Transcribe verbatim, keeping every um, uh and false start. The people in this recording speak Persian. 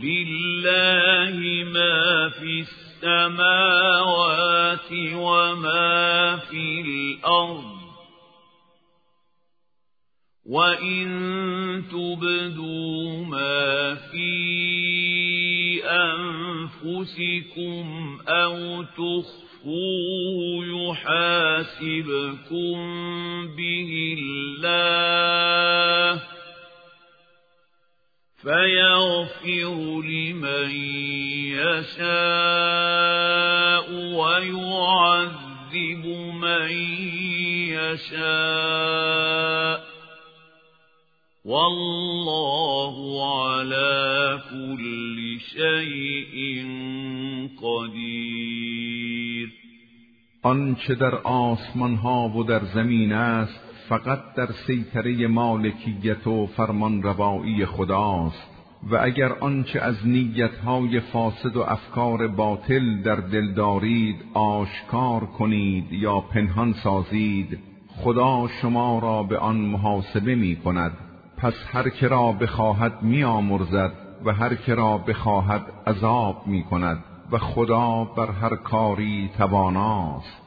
لله ما في السماوات وما في الأرض وَإِن تُبْدُوا مَا فِي أَنفُسِكُمْ أَوْ تُخْفُوهُ يُحَاسِبْكُم بِهِ اللَّهُ فَيَغْفِرُ لِمَن يَشَاءُ وَيُعَذِّبُ مَن يَشَاءُ والله على كل شيء قدیر. آنچه در آسمان ها و در زمین است فقط در سیطره مالکیت و فرمانروایی خداست، و اگر آنچه از نیتهای فاسد و افکار باطل در دل دارید آشکار کنید یا پنهان سازید، خدا شما را به آن محاسبه می کند. پس هر که را بخواهد می آمرزد و هر که را بخواهد عذاب می کند و خدا بر هر کاری تواناست.